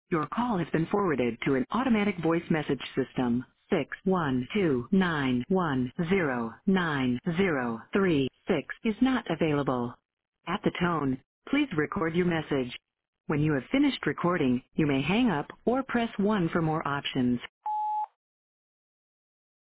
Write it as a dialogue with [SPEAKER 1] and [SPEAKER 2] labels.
[SPEAKER 1] Your call has been forwarded to an automatic voice message system. 612910903 is not available. At the tone, please record your message. When you have finished recording, you may hang up or press 1 for more options.